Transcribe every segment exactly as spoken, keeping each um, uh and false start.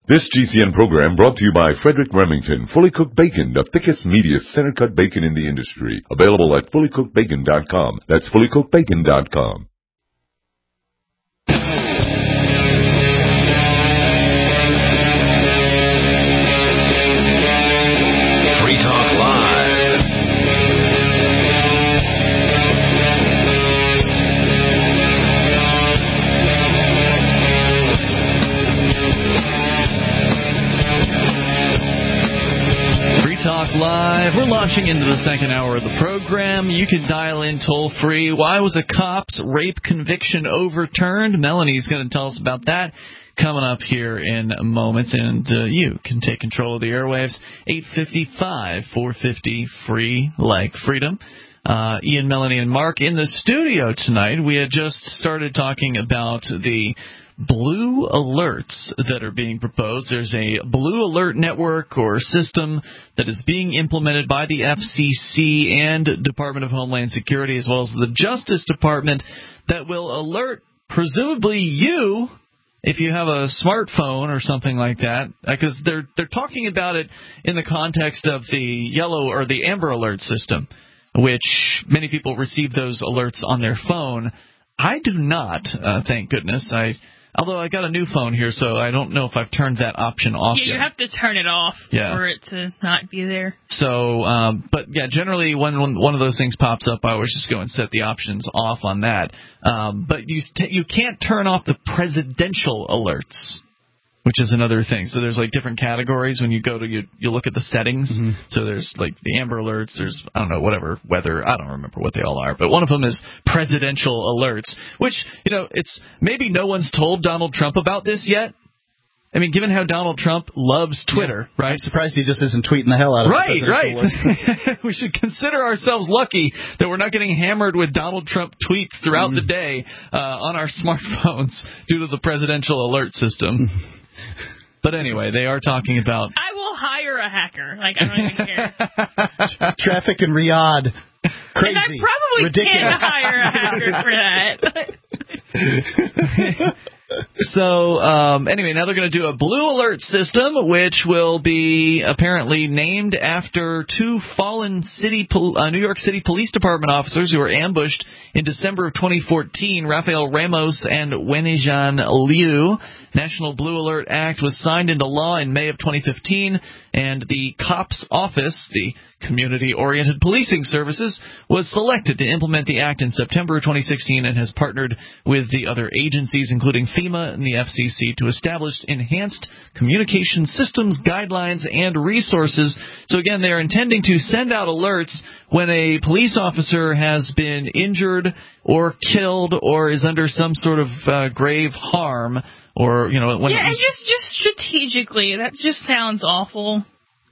This G C N program brought to you by Frederick Remington, Fully Cooked Bacon, the thickest, meatiest, center-cut bacon in the industry. Available at fully cooked bacon dot com. That's fully cooked bacon dot com. Free Talk Live. Talk Live. We're launching into the second hour of the program. You can dial in toll-free. Why was a cop's rape conviction overturned? Melanie's going to tell us about that coming up here in moments, and uh, you can take control of the airwaves. eight five five, four five zero, free like freedom. Uh, Ian, Melanie, and Mark in the studio tonight. We had just started talking about the blue alerts that are being proposed. There's a blue alert network or system that is being implemented by the F C C and Department of Homeland Security, as well as the Justice Department, that will alert presumably you if you have a smartphone or something like that, because they're they're talking about it in the context of the yellow or the amber alert system, which many people receive those alerts on their phone. I do not, uh, thank goodness. I Although I got a new phone here, so I don't know if I've turned that option off yeah, yet. You have to turn it off yeah. for it to not be there. So, um, but yeah, generally when, when one of those things pops up, I always just go and set the options off on that. Um, but you you can't turn off the presidential alerts, which is another thing. So there's like different categories when you go to you you look at the settings. Mm-hmm. So there's like the amber alerts. There's I don't know whatever weather. I don't remember what they all are. But one of them is presidential alerts, which you know it's maybe no one's told Donald Trump about this yet. I mean, given how Donald Trump loves Twitter, yeah. right? I'm surprised he just isn't tweeting the hell out of right, it. Right, right. We should consider ourselves lucky that we're not getting hammered with Donald Trump tweets throughout mm. the day uh, on our smartphones due to the presidential alert system. But anyway, they are talking about... I will hire a hacker. Like, I don't even care. Traffic in Riyadh. Crazy. And I probably Ridiculous. can't hire a hacker for that. So, um, anyway, now they're going to do a blue alert system, which will be apparently named after two fallen city, pol- uh, New York City Police Department officers who were ambushed in December of twenty fourteen, Rafael Ramos and Wenijan Liu. National Blue Alert Act was signed into law in May of twenty fifteen, and the COPS office, the Community-Oriented Policing Services, was selected to implement the act in September of twenty sixteen and has partnered with the other agencies, including FEMA and the F C C, to establish enhanced communication systems, guidelines, and resources. So again, they're intending to send out alerts when a police officer has been injured or killed or is under some sort of uh, grave harm. Or, you know, when yeah, it was, and just, just strategically, that just sounds awful.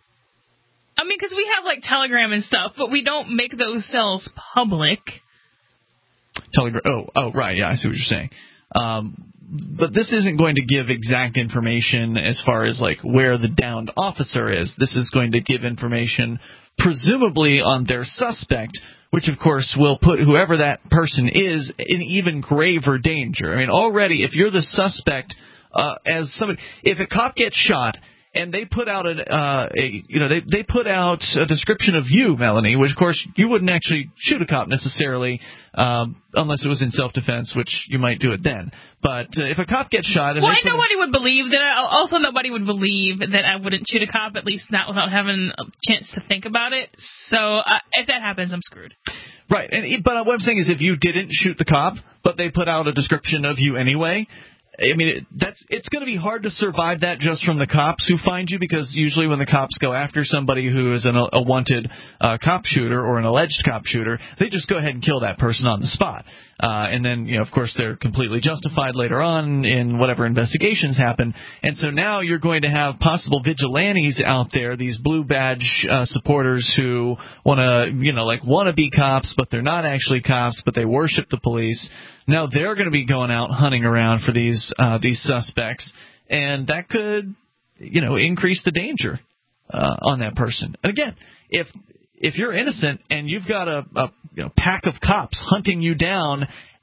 I mean, because we have, like, Telegram and stuff, but we don't make those cells public. Telegram, oh, oh, right, yeah, I see what you're saying. Um, but this isn't going to give exact information as far as, like, where the downed officer is. This is going to give information, presumably, on their suspect, which, of course, will put whoever that person is in even graver danger. I mean, already, if you're the suspect, uh, as somebody, if a cop gets shot and they put out an, uh, a, you know, they they put out a description of you, Melanie, which, of course, you wouldn't actually shoot a cop necessarily, um, unless it was in self-defense, which you might do it then. But uh, if a cop gets shot, and well, they nobody would believe that. I, also, nobody would believe that I wouldn't shoot a cop, at least not without having a chance to think about it. So uh, if that happens, I'm screwed. Right, and but what I'm saying is, if you didn't shoot the cop, but they put out a description of you anyway, I mean, it, that's it's going to be hard to survive that just from the cops who find you, because usually when the cops go after somebody who is an, a wanted uh, cop shooter or an alleged cop shooter, they just go ahead and kill that person on the spot. Uh, and then, you know, of course, they're completely justified later on in whatever investigations happen. And so now you're going to have possible vigilantes out there, these blue badge uh, supporters who want to, you know, like want to be cops, but they're not actually cops, but they worship the police. Now they're going to be going out hunting around for these uh, these suspects, and that could, you know, increase the danger uh, on that person. And again, if if you're innocent and you've got a, a you know, pack of cops hunting you down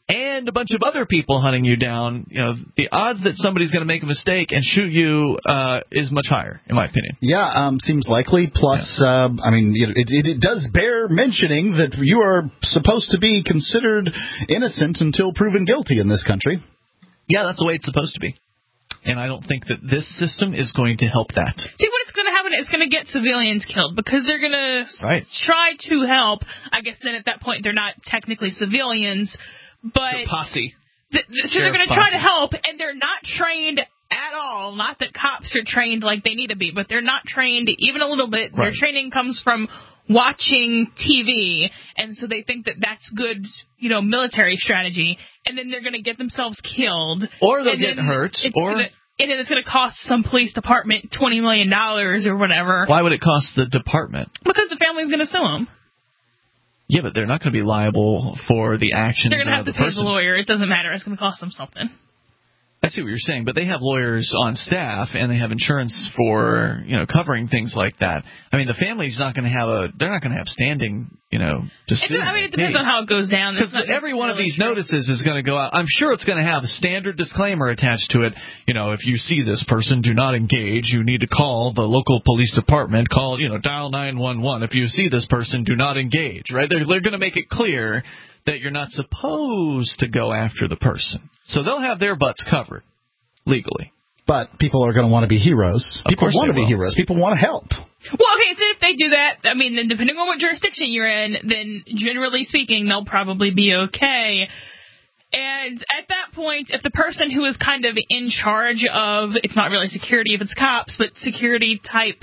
and a bunch of other people hunting you down, you know, the odds that somebody's going to make a mistake and shoot you uh, is much higher, in my opinion. Yeah, um, seems likely. Plus, yeah. uh, I mean, it, it, it does bear mentioning that you are supposed to be considered innocent until proven guilty in this country. Yeah, that's the way it's supposed to be. And I don't think that this system is going to help that. See, what it's going to happen, it's going to get civilians killed because they're going right. to try to help. I guess then at that point they're not technically civilians, but... The posse. The, the, so they're going to try to help, and they're not trained at all. Not that cops are trained like they need to be, but they're not trained even a little bit. Right. Their training comes from watching T V, and so they think that that's good, you know, military strategy, and then they're going to get themselves killed. Or they'll get hurt, or... Gonna, and then it's going to cost some police department twenty million dollars or whatever. Why would it cost the department? Because the family's going to sue them. Yeah, but they're not going to be liable for the actions of the person. They're going to have to pay the lawyer. It doesn't matter. It's going to cost them something. I see what you're saying, but they have lawyers on staff and they have insurance for, you know, covering things like that. I mean, the family's not going to have a, they're not going to have standing, you know, to sue. I mean, it depends on how it goes down. Because every one of these true. notices is going to go out. I'm sure it's going to have a standard disclaimer attached to it. You know, if you see this person, do not engage. You need to call the local police department. Call, you know, dial nine one one. If you see this person, do not engage. Right? They're, they're going to make it clear that you're not supposed to go after the person. So they'll have their butts covered legally. But people are going to want to be heroes. Of people want to be heroes. People want to help. Well, okay, so if they do that, I mean, then depending on what jurisdiction you're in, then generally speaking, they'll probably be okay. And at that point, if the person who is kind of in charge of, it's not really security if it's cops, but security type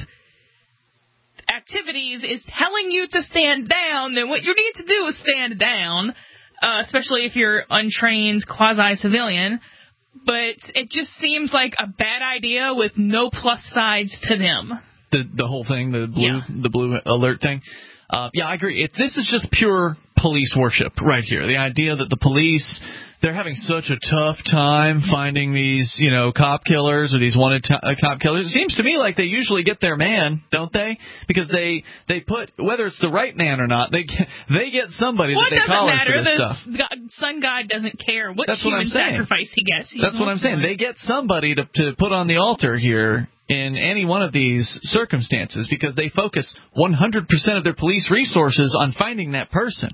activities is telling you to stand down, then what you need to do is stand down, uh, especially if you're untrained quasi-civilian. But it just seems like a bad idea with no plus sides to them. The the whole thing, the blue yeah. the blue alert thing. Uh, yeah, I agree. It, this is just pure police worship right here. The idea that the police, they're having such a tough time finding these, you know, cop killers or these wanted to, uh, cop killers. It seems to me like they usually get their man, don't they? Because they they put, whether it's the right man or not, they get, they get somebody well, that they call matter. for this the stuff. God, sun God doesn't care what That's human what I'm saying. sacrifice he gets. He That's what I'm saying. They get somebody to to put on the altar here in any one of these circumstances because they focus one hundred percent of their police resources on finding that person.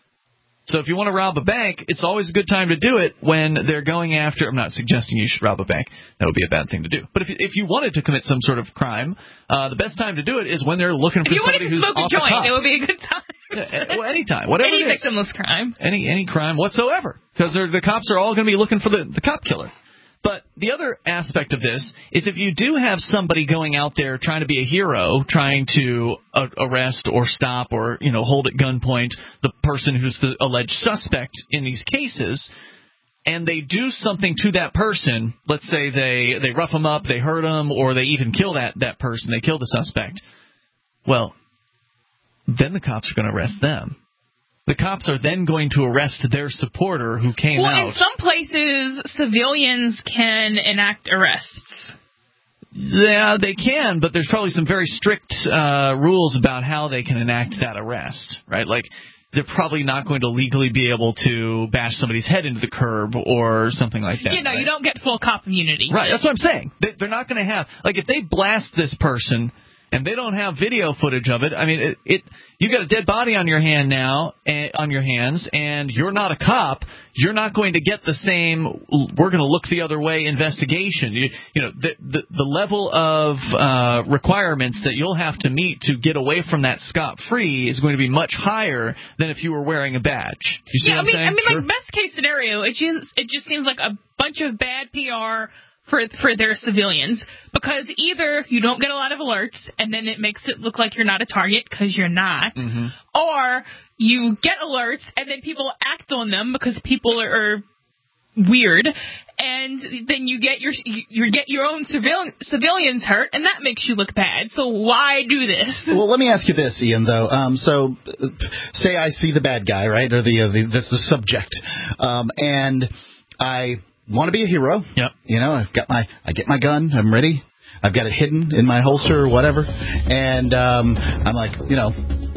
So if you want to rob a bank, it's always a good time to do it when they're going after – I'm not suggesting you should rob a bank. That would be a bad thing to do. But if if you wanted to commit some sort of crime, uh, the best time to do it is when they're looking for somebody who's off the top. It would be a good time. Yeah, well, anytime. Whatever Any it is. victimless crime. Any, any crime whatsoever. Because the cops are all going to be looking for the, the cop killer. But the other aspect of this is if you do have somebody going out there trying to be a hero, trying to uh, arrest or stop or, you know, hold at gunpoint the person who's the alleged suspect in these cases, and they do something to that person, let's say they, they rough them up, they hurt them, or they even kill that, that person, they kill the suspect, well, then the cops are going to arrest them. The cops are then going to arrest their supporter who came well, out. Well, in some places, civilians can enact arrests. Yeah, they can, but there's probably some very strict uh, rules about how they can enact that arrest, right? Like, they're probably not going to legally be able to bash somebody's head into the curb or something like that. You know, right? you don't get full cop immunity. Right, that's what I'm saying. They're not going to have, like, if they blast this person and they don't have video footage of it, I mean, it, it you got a dead body on your hand now, uh, on your hands, and you're not a cop. You're not going to get the same. We're going to look the other way investigation. You, you know, the, the the level of uh, requirements that you'll have to meet to get away from that scot free is going to be much higher than if you were wearing a badge. You see yeah, what I I'm mean, saying? I mean, Sure. like best case scenario, it just it just seems like a bunch of bad P R. For for their civilians, because either you don't get a lot of alerts and then it makes it look like you're not a target because you're not, mm-hmm. or you get alerts and then people act on them because people are, are weird, and then you get your you get your own civil, civilians hurt, and that makes you look bad. So why do this? Well, let me ask you this, Ian. Though, um, so uh, say I see the bad guy, right, or the uh, the, the, the subject, um, and I want to be a hero. Yep. You know, I've got my, I get my gun, I'm ready. I've got it hidden in my holster or whatever. And um, I'm like, you know,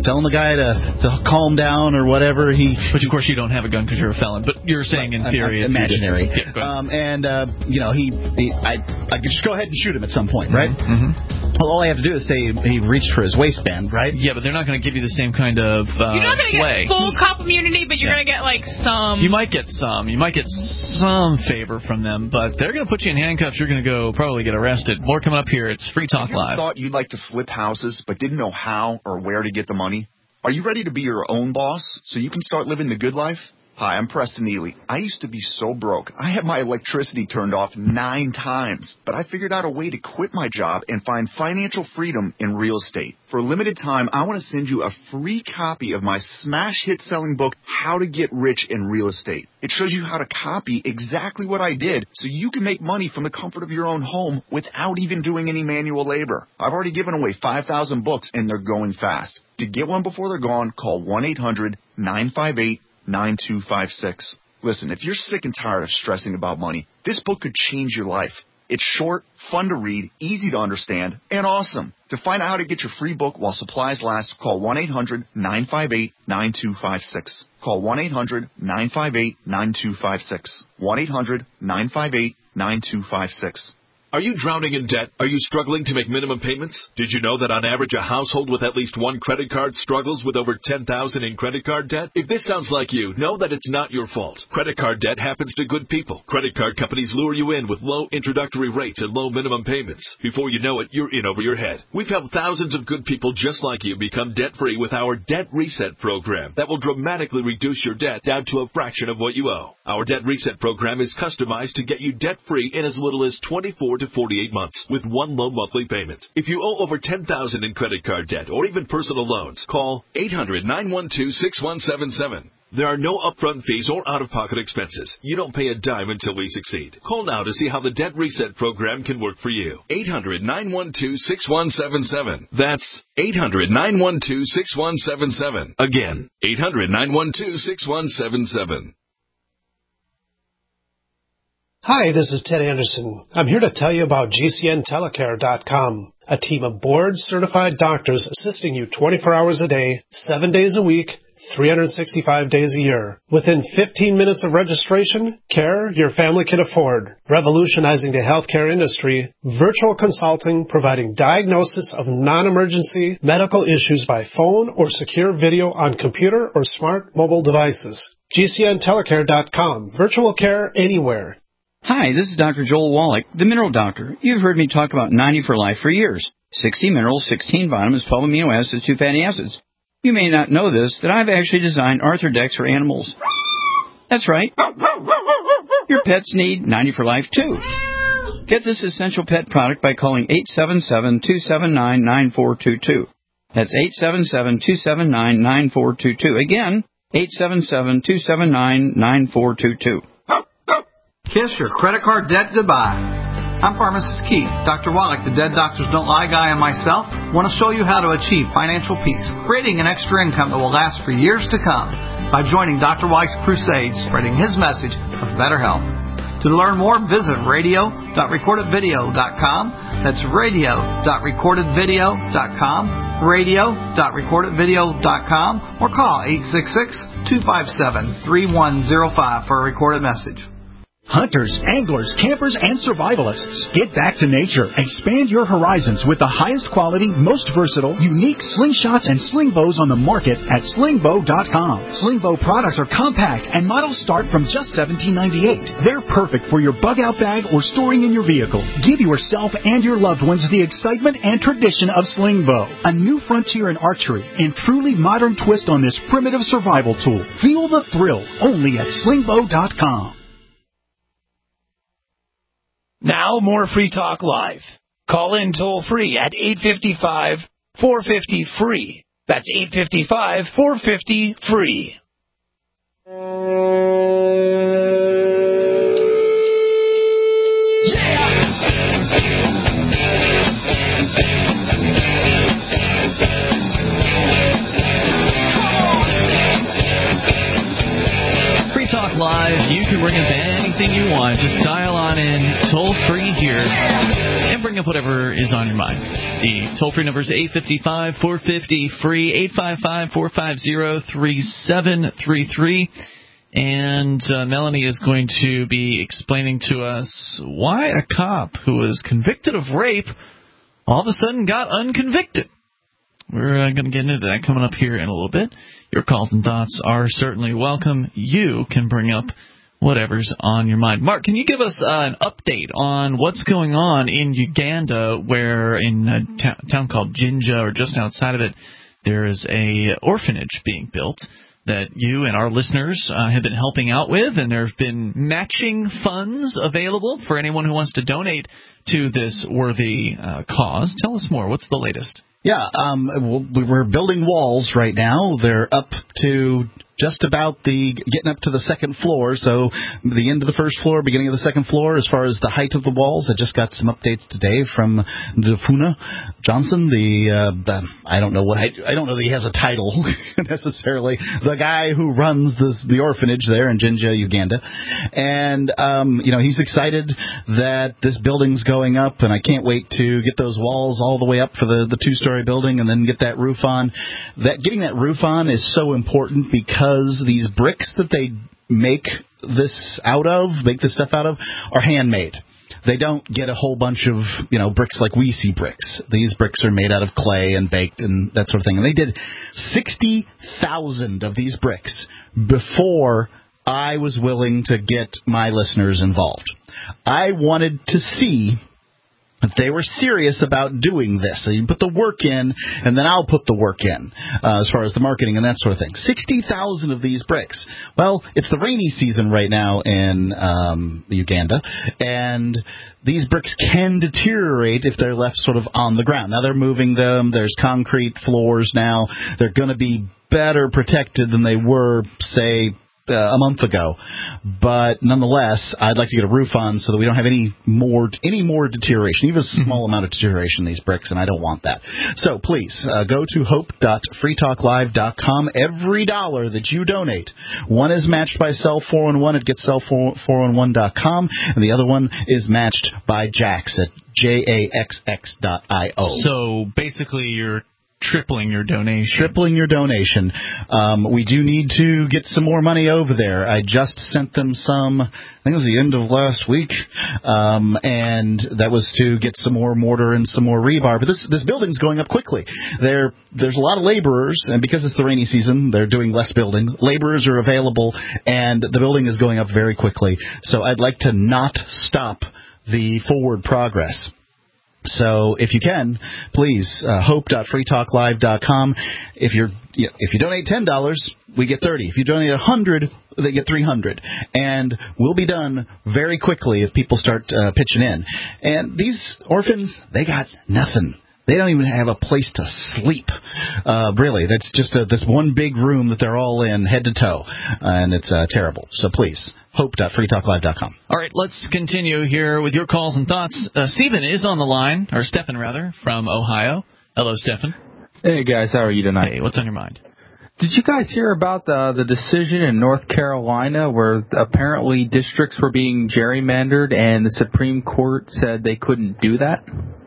telling the guy to, to calm down or whatever. He, Which, of course, you don't have a gun because you're a felon. But you're saying in theory. I'm, I'm imaginary. Yeah, um, and, uh, you know, he, he I, I could just go ahead and shoot him at some point, right? Mm-hmm. Well, all I have to do is say he reached for his waistband, right? Yeah, but they're not going to give you the same kind of uh, You're not going to sway. get full cop immunity, but you're Yeah. going to get, like, some... You might get some. You might get some favor from them, but they're going to put you in handcuffs. You're going to go probably get arrested. More coming up here. It's Free Talk Have you ever Live. thought you'd like to flip houses but didn't know how or where to get the money? Are you ready to be your own boss so you can start living the good life? Hi, I'm Preston Ely. I used to be so broke. I had my electricity turned off nine times, but I figured out a way to quit my job and find financial freedom in real estate. For a limited time, I want to send you a free copy of my smash hit selling book, How to Get Rich in Real Estate. It shows you how to copy exactly what I did so you can make money from the comfort of your own home without even doing any manual labor. I've already given away five thousand books and they're going fast. To get one before they're gone, call one eight hundred nine five eight nine two five six. Listen, if you're sick and tired of stressing about money, this book could change your life. It's short, fun to read, easy to understand, and awesome. To find out how to get your free book while supplies last, call one eight hundred nine five eight nine two five six. Call one eight hundred nine five eight nine two five six. one eight hundred nine five eight nine two five six. Are you drowning in debt? Are you struggling to make minimum payments? Did you know that on average a household with at least one credit card struggles with over ten thousand dollars in credit card debt? If this sounds like you, know that it's not your fault. Credit card debt happens to good people. Credit card companies lure you in with low introductory rates and low minimum payments. Before you know it, you're in over your head. We've helped thousands of good people just like you become debt-free with our Debt Reset program that will dramatically reduce your debt down to a fraction of what you owe. Our Debt Reset program is customized to get you debt-free in as little as twenty-four to forty-eight months with one low monthly payment. If you owe over ten thousand dollars in credit card debt or even personal loans, call eight hundred nine one two six one seven seven. There are no upfront fees or out-of-pocket expenses. You don't pay a dime until we succeed. Call now to see how the Debt Reset program can work for you. eight hundred nine one two six one seven seven. That's eight hundred nine one two six one seven seven. Again, eight hundred nine one two six one seven seven. Hi, this is Ted Anderson. I'm here to tell you about G C N telecare dot com, a team of board-certified doctors assisting you twenty-four hours a day, seven days a week, three hundred sixty-five days a year. Within fifteen minutes of registration, care your family can afford. Revolutionizing the healthcare industry, virtual consulting providing diagnosis of non-emergency medical issues by phone or secure video on computer or smart mobile devices. G C N telecare dot com, virtual care anywhere. Hi, this is Doctor Joel Wallach, the Mineral Doctor. You've heard me talk about ninety for Life for years. sixty minerals, sixteen vitamins, twelve amino acids, two fatty acids. You may not know this, that I've actually designed Arthrodex for animals. That's right. Your pets need ninety for Life, too. Get this essential pet product by calling eight seven seven, two seven nine, nine four two two. That's eight seven seven, two seven nine, nine four two two. Again, eight seven seven, two seven nine, nine four two two. Kiss your credit card debt goodbye. I'm Pharmacist Keith. Doctor Wallach, the Dead Doctors Don't Lie guy, and myself want to show you how to achieve financial peace, creating an extra income that will last for years to come by joining Doctor Wallach's crusade, spreading his message of better health. To learn more, visit radio dot recorded video dot com. That's radio dot recorded video dot com, radio dot recorded video dot com, or call eight six six, two five seven, three one zero five for a recorded message. Hunters, anglers, campers, and survivalists, get back to nature. Expand your horizons with the highest quality, most versatile, unique slingshots and sling bows on the market at sling bow dot com. Sling bow products are compact and models start from just seventeen ninety-eight. They're perfect for your bug-out bag or storing in your vehicle. Give yourself and your loved ones the excitement and tradition of sling bow, a new frontier in archery and truly modern twist on this primitive survival tool. Feel the thrill only at sling bow dot com. Now more Free Talk Live. Call in toll free at eight five five, four five zero, free. That's eight five five, four five zero, free. Talk Live, you can bring up anything you want. Just dial on in toll free here and bring up whatever is on your mind. The toll-free number is eight five five, four five zero, free, eight five five, four five zero, three seven three three. And uh, Melanie is going to be explaining to us why a cop who was convicted of rape all of a sudden got unconvicted. We're uh, going to get into that coming up here in a little bit. Your calls and thoughts are certainly welcome. You can bring up whatever's on your mind. Mark, can you give us uh, an update on what's going on in Uganda, where in a t- town called Jinja, or just outside of it, there is a orphanage being built that you and our listeners uh, have been helping out with, and there have been matching funds available for anyone who wants to donate to this worthy uh, cause. Tell us more. What's the latest? Yeah, um, we're building walls right now. They're up to just about the getting up to the second floor, so the end of the first floor, beginning of the second floor. As far as the height of the walls, I just got some updates today from Dafuna Johnson. The uh, the, I don't know what I, I don't know that he has a title necessarily. The guy who runs this, the orphanage there in Jinja, Uganda, and um, you know he's excited that this building's going up, and I can't wait to get those walls all the way up for the the two-story building, and then get that roof on. That getting that roof on is so important because Because these bricks that they make this out of, make this stuff out of, are handmade. They don't get a whole bunch of, you know, bricks like we see bricks. These bricks are made out of clay and baked and that sort of thing. And they did sixty thousand of these bricks before I was willing to get my listeners involved. I wanted to see if they were serious about doing this. So you put the work in, and then I'll put the work in uh, as far as the marketing and that sort of thing. sixty thousand of these bricks. Well, it's the rainy season right now in um, Uganda, and these bricks can deteriorate if they're left sort of on the ground. Now they're moving them. There's concrete floors now. They're going to be better protected than they were, say, Uh, a month ago, but nonetheless, I'd like to get a roof on so that we don't have any more any more deterioration, even a small amount of deterioration in these bricks, and I don't want that. So please uh, go to hope dot free talk live dot com. Every dollar that you donate, one is matched by Cell four one one at get cell four one one dot com, and the other one is matched by Jax at jaxx dot io. So basically, you're tripling your donation. Tripling your donation. Um, we do need to get some more money over there. I just sent them some, I think it was the end of last week, um, and that was to get some more mortar and some more rebar. But this this building's going up quickly. There, there's a lot of laborers, and because it's the rainy season, they're doing less building. Laborers are available, and the building is going up very quickly. So I'd like to not stop the forward progress. So if you can, please, uh, hope dot free talk live dot com. If you're if you donate ten dollars, we get thirty dollars. If you donate one hundred dollars, they get three hundred dollars. And we'll be done very quickly if people start uh, pitching in. And these orphans, they got nothing. They don't even have a place to sleep, uh, really. That's just a, this one big room that they're all in, head to toe, and it's uh, terrible. So please, hope dot free talk live dot com. All right, let's continue here with your calls and thoughts. Uh, Stephen is on the line, or Stephen, rather, from Ohio. Hello, Stephen. Hey, guys. How are you tonight? Hey, what's on your mind? Did you guys hear about the, the decision in North Carolina where apparently districts were being gerrymandered and the Supreme Court said they couldn't do that?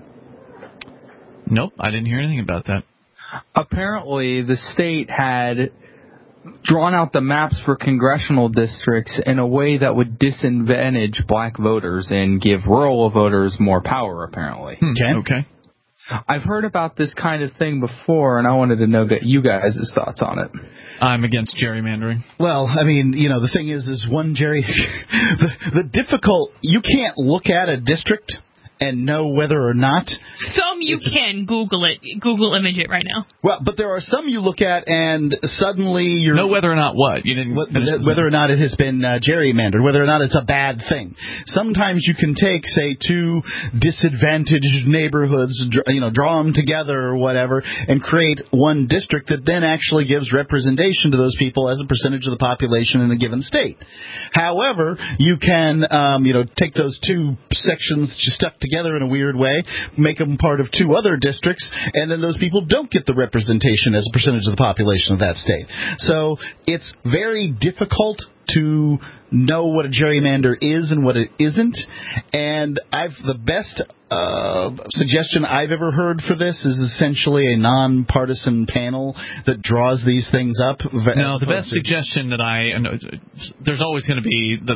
Nope, I didn't hear anything about that. Apparently, the state had drawn out the maps for congressional districts in a way that would disadvantage black voters and give rural voters more power, apparently. Okay. Okay. I've heard about this kind of thing before, and I wanted to know you guys' thoughts on it. I'm against gerrymandering. Well, I mean, you know, the thing is, is one Jerry, the, the difficult, you can't look at a district and know whether or not. Some you can Google it, Google image it right now. Well, but there are some you look at and suddenly you're know whether or not what you didn't whether, whether or not it has been uh, gerrymandered, whether or not it's a bad thing. Sometimes you can take, say, two disadvantaged neighborhoods, you know, draw them together or whatever, and create one district that then actually gives representation to those people as a percentage of the population in a given state. However, you can, um, you know, take those two sections that you stuck together. together in a weird way, make them part of two other districts, and then those people don't get the representation as a percentage of the population of that state. So it's very difficult to know what a gerrymander is and what it isn't. And I've the best uh, suggestion I've ever heard for this is essentially a nonpartisan panel that draws these things up. No, the best suggestion that I – there's always going to be the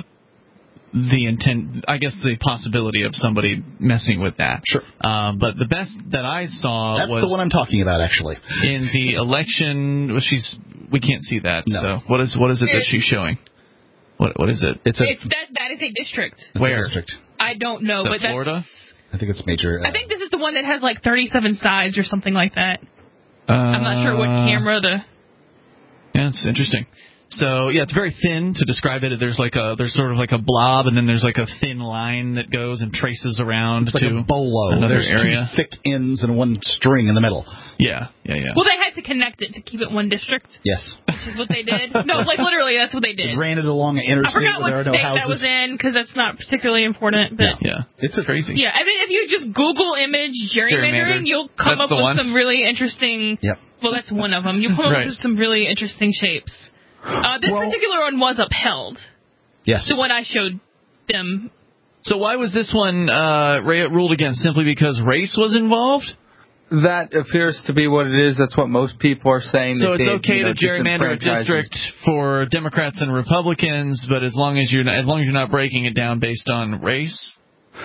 the intent – I guess the possibility of somebody messing with that. Sure. Um, but the best that I saw That's was – That's the one I'm talking about, actually. In the election well, – she's we can't see that. No. So what is what is it that she's showing? What what is it? It's, a, it's that that is a district. Where? A district. I don't know, the but Florida? That's, I think it's major. Uh, I think this is the one that has like thirty-seven sides or something like that. Uh, I'm not sure what camera to. Yeah, it's interesting. So yeah, it's very thin to describe it. There's like a there's sort of like a blob, and then there's like a thin line that goes and traces around it's to like a bolo. another There's area. Two thick ends and one string in the middle. Yeah, yeah, yeah. Well, they had to connect it to keep it one district. Yes. Which is what they did. No, like literally, that's what they did. They ran it along an interstate. I forgot where what there are state no houses. that was in because that's not particularly important. But yeah, it's a, crazy. Yeah, I mean, if you just Google image gerrymandering, Gerrymander. you'll come That's up with one? some really interesting. Yep. Well, that's one of them. You'll come Right. up with some really interesting shapes. Uh, this Well, particular one was upheld. Yes. So when I showed them. So why was this one uh, ruled against? Simply because race was involved? That appears to be what it is. That's what most people are saying. So They it's did, okay you know, to gerrymander a disenfranchise- district for Democrats and Republicans, but as long as you're not, as long as you're not breaking it down based on race.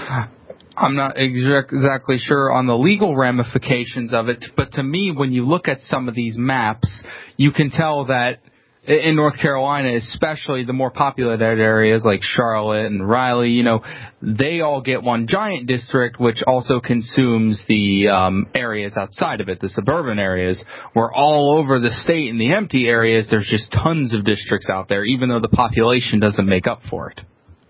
I'm not exac- exactly sure on the legal ramifications of it, but to me, when you look at some of these maps, you can tell that in North Carolina, especially the more populated areas like Charlotte and Raleigh, you know, they all get one giant district, which also consumes the um, areas outside of it, the suburban areas, where all over the state in the empty areas, there's just tons of districts out there, even though the population doesn't make up for it.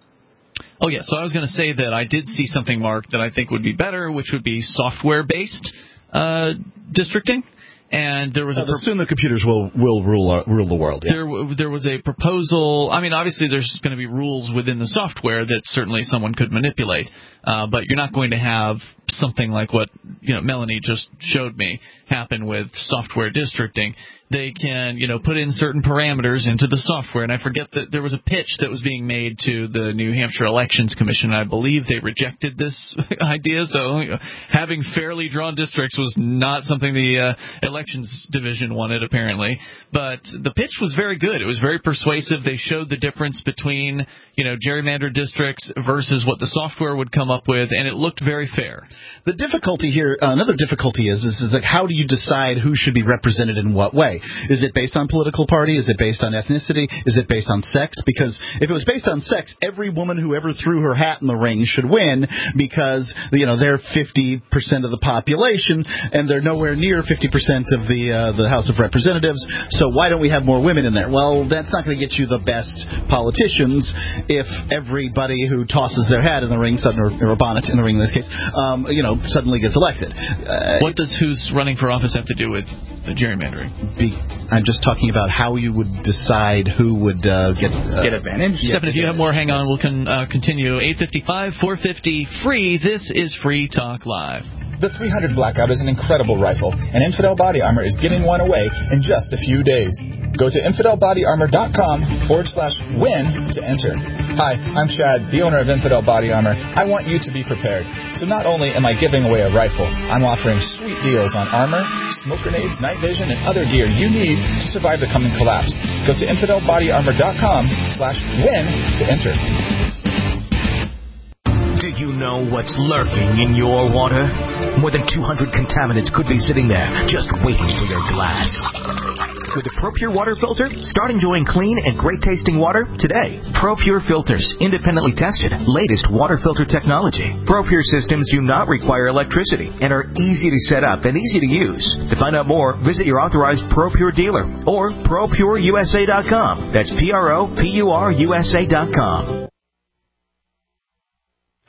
Oh, yeah, so I was going to say that I did see something, Mark, that I think would be better, which would be software-based uh, districting. And there was uh, a pro- soon the computers will will rule uh, rule the world. Yeah. There there was a proposal. I mean, obviously there's going to be rules within the software that certainly someone could manipulate, uh, but you're not going to have something like what you know Melanie just showed me happen with software districting. They can, you know, put in certain parameters into the software, and I forget that there was a pitch that was being made to the New Hampshire Elections Commission, and I believe they rejected this idea. So you know, having fairly drawn districts was not something the uh, Elections Division wanted, apparently. But the pitch was very good. It was very persuasive. They showed the difference between, you know, gerrymandered districts versus what the software would come up with, and it looked very fair. The difficulty here, uh, another difficulty is, is, is like, how do you decide who should be represented in what way? Is it based on political party? Is it based on ethnicity? Is it based on sex? Because if it was based on sex, every woman who ever threw her hat in the ring should win because, you know, they're fifty percent of the population and they're nowhere near fifty percent of the uh, the House of Representatives. So why don't we have more women in there? Well, that's not going to get you the best politicians if everybody who tosses their hat in the ring, or, or a bonnet in the ring in this case, um, you know, suddenly gets elected. Uh, what does who's running for office have to do with the gerrymandering? Be, I'm just talking about how you would decide who would uh, get uh, get advantage. Yeah, Stephen, if you have more, hang on. We'll can, uh, continue. eight five five, four fifty, free. This is Free Talk Live. The three hundred Blackout is an incredible rifle, and Infidel Body Armor is giving one away in just a few days. Go to infidel body armor dot com forward slash win to enter. Hi, I'm Chad, the owner of Infidel Body Armor. I want you to be prepared. So not only am I giving away a rifle, I'm offering sweet deals on armor, smoke grenades, night vision, and other gear you need to survive the coming collapse. Go to infidel body armor dot com slash win to enter. Did you know what's lurking in your water? More than two hundred contaminants could be sitting there, just waiting for your glass. With the ProPure water filter, start enjoying clean and great-tasting water today. ProPure filters, independently tested, latest water filter technology. ProPure systems do not require electricity and are easy to set up and easy to use. To find out more, visit your authorized ProPure dealer or pro pure u s a dot com. That's P R O P U R U S A dot com.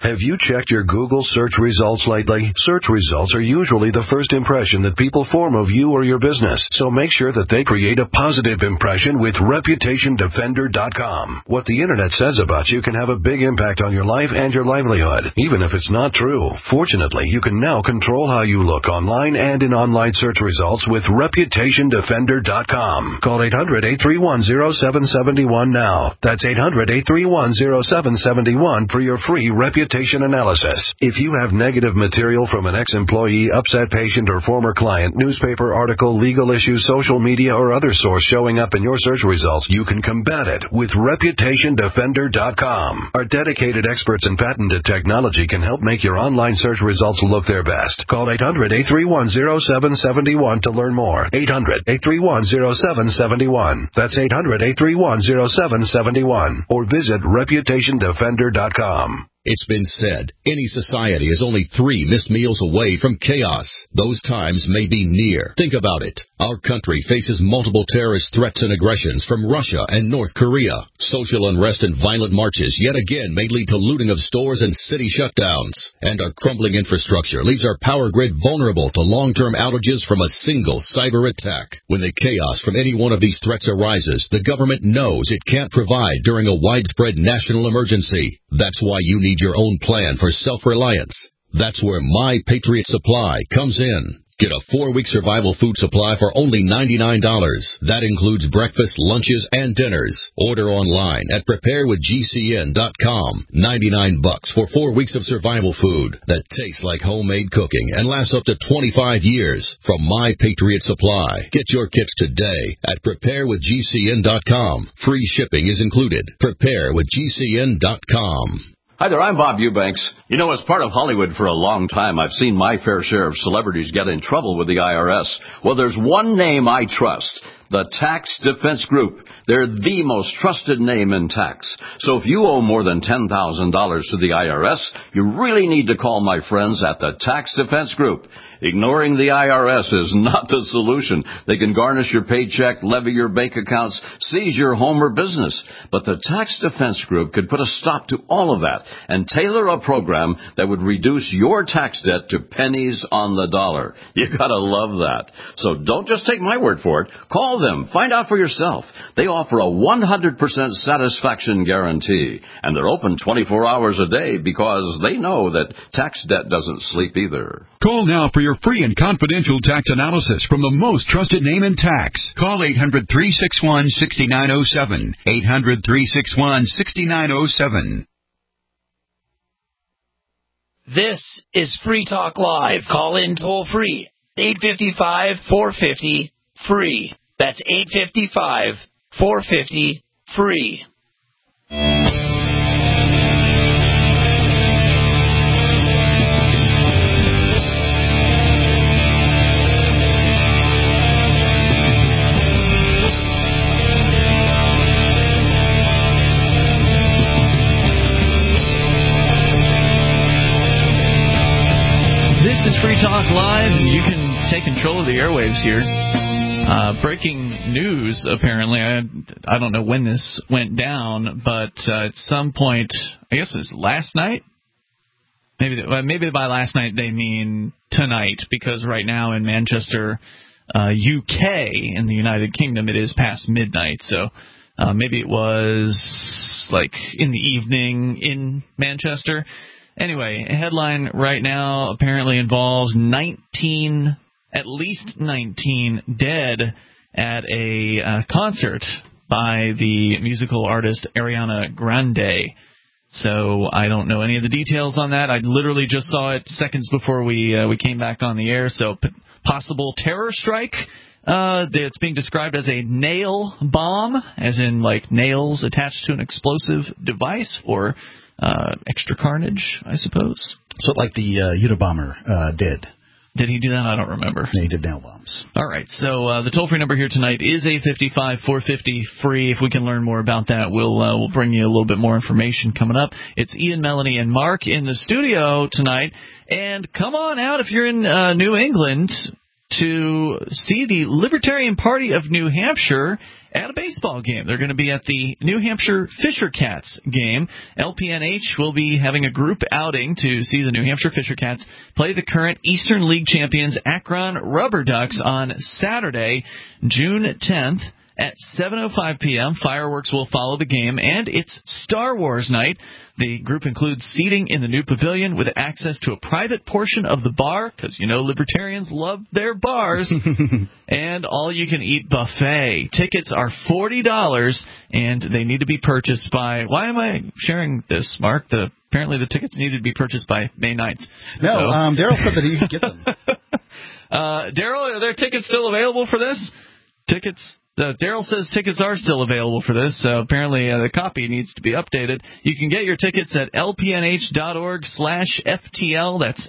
Have you checked your Google search results lately? Search results are usually the first impression that people form of you or your business, so make sure that they create a positive impression with Reputation Defender dot com. What the Internet says about you can have a big impact on your life and your livelihood, even if it's not true. Fortunately, you can now control how you look online and in online search results with Reputation Defender dot com. Call eight hundred, eight three one, zero seven seven one now. That's eight hundred, eight three one, zero seven seven one for your free reputation analysis. If you have negative material from an ex-employee, upset patient, or former client, newspaper article, legal issue, social media, or other source showing up in your search results, you can combat it with Reputation Defender dot com. Our dedicated experts in patented technology can help make your online search results look their best. Call eight hundred, eight three one, zero seven seven one to learn more. eight hundred, eight three one, zero seven seven one. That's eight hundred, eight three one, zero seven seven one. Or visit Reputation Defender dot com. It's been said, any society is only three missed meals away from chaos. Those times may be near. Think about it. Our country faces multiple terrorist threats and aggressions from Russia and North Korea. Social unrest and violent marches yet again may lead to looting of stores and city shutdowns. And our crumbling infrastructure leaves our power grid vulnerable to long-term outages from a single cyber attack. When the chaos from any one of these threats arises, the government knows it can't provide during a widespread national emergency. That's why you need your own plan for self-reliance. That's where My Patriot Supply comes in. Get a four-week survival food supply for only ninety-nine dollars. That includes breakfast, lunches, and dinners. Order online at prepare with G C N dot com. ninety-nine bucks for four weeks of survival food that tastes like homemade cooking and lasts up to twenty-five years from My Patriot Supply. Get your kits today at prepare with G C N dot com. Free shipping is included. prepare with G C N dot com. Hi there, I'm Bob Eubanks. You know, as part of Hollywood for a long time, I've seen my fair share of celebrities get in trouble with the I R S. Well, there's one name I trust. The Tax Defense Group. They're the most trusted name in tax. So if you owe more than ten thousand dollars to the I R S, you really need to call my friends at the Tax Defense Group. Ignoring the I R S is not the solution. They can garnish your paycheck, levy your bank accounts, seize your home or business. But the Tax Defense Group could put a stop to all of that and tailor a program that would reduce your tax debt to pennies on the dollar. You gotta love that. So don't just take my word for it. Call them. Find out for yourself. They offer a one hundred percent satisfaction guarantee. And they're open twenty-four hours a day because they know that tax debt doesn't sleep either. Call now for your free and confidential tax analysis from the most trusted name in tax. Call eight hundred, three six one, six nine zero seven. eight hundred, three six one, six nine zero seven. This is Free Talk Live. Call in toll free. eight five five, four five zero, free. That's eight five five, four five zero, free. This is Free Talk Live, and you can take control of the airwaves here. Uh, breaking news, apparently. I, I don't know when this went down, but uh, at some point, I guess it was last night? Maybe uh, maybe by last night they mean tonight, because right now in Manchester, uh, U K, in the United Kingdom, it is past midnight. So uh, maybe it was like in the evening in Manchester. Anyway, a headline right now apparently involves nineteen... at least nineteen dead at a uh, concert by the musical artist Ariana Grande. So I don't know any of the details on that. I literally just saw it seconds before we uh, we came back on the air. So p- possible terror strike. Uh, it's being described as a nail bomb, as in like nails attached to an explosive device, or uh, extra carnage, I suppose. So like the uh, Unabomber uh, did. Did he do that? I don't remember. Yeah, he did nail bombs. All right. So uh, the toll-free number here tonight is eight five five, four five zero, free. If we can learn more about that, we'll uh, we'll bring you a little bit more information coming up. It's Ian, Melanie, and Mark in the studio tonight. And come on out if you're in uh, New England to see the Libertarian Party of New Hampshire at a baseball game. They're going to be at the New Hampshire Fisher Cats game. L P N H will be having a group outing to see the New Hampshire Fisher Cats play the current Eastern League champions Akron Rubber Ducks on Saturday, June tenth. At seven oh five p.m., fireworks will follow the game, and it's Star Wars night. The group includes seating in the new pavilion with access to a private portion of the bar, because you know libertarians love their bars, and all-you-can-eat buffet. Tickets are forty dollars, and they need to be purchased by... Why am I sharing this, Mark? The, apparently the tickets needed to be purchased by May ninth. No, so. um, Daryl said that you could get them. uh, Daryl, are there tickets still available for this? Tickets... Uh, Daryl says tickets are still available for this, so apparently uh, the copy needs to be updated. You can get your tickets at lpnh.org slash FTL. That's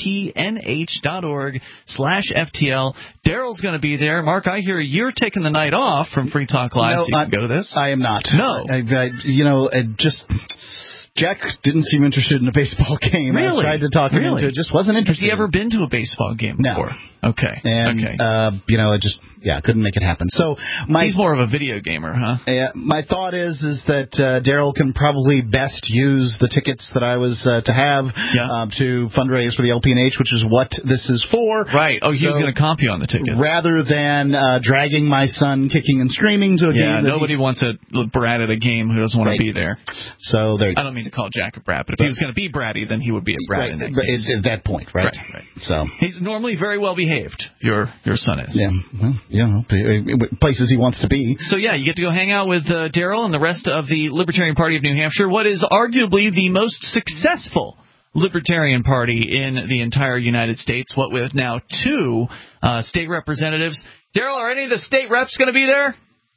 lpnh.org slash FTL. Daryl's going to be there. Mark, I hear you're taking the night off from Free Talk Live, no, so you I, can go to this. I am not. No. I, I, you know, I just... Jack didn't seem interested in a baseball game. Really? I tried to talk him really? into it. Just wasn't interested. Has he ever been to a baseball game before? No. Okay. And, okay. Uh, you know, it just, yeah, couldn't make it happen. So my, He's more of a video gamer, huh? Uh, my thought is is that uh, Daryl can probably best use the tickets that I was uh, to have yeah. um, to fundraise for the L P N H, which is what this is for. Right. Oh, he so, was going to comp you on the tickets. Rather than uh, dragging my son kicking and screaming to a yeah, game. Yeah, nobody wants a brat at a game who doesn't want right. to be there. So there. I don't mean to call Jack a brat, but if but, he was going to be bratty, then he would be a brat right, in that but game. It's at that point, right? Right, right. So he's normally very well behaved. Your your son is. Yeah, well, you know, places he wants to be. So yeah, you get to go hang out with uh, Daryl and the rest of the Libertarian Party of New Hampshire, what is arguably the most successful Libertarian Party in the entire United States, what with now two uh, state representatives. Daryl, are any of the state reps going to be there?